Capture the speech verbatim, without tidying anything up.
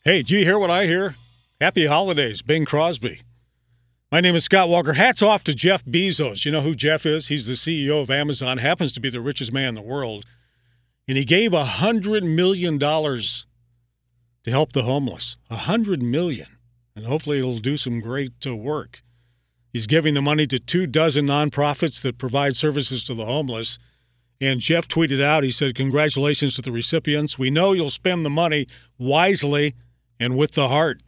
Hey, do you hear what I hear? Happy holidays, Bing Crosby. My name is Scott Walker. Hats off to Jeff Bezos. You know who Jeff is? He's the C E O of Amazon, happens to be the richest man in the world. And he gave one hundred million dollars to help the homeless. one hundred million dollars. And hopefully it'll do some great uh, work. He's giving the money to two dozen nonprofits that provide services to the homeless. And Jeff tweeted out, he said, congratulations to the recipients. We know you'll spend the money wisely and with the heart.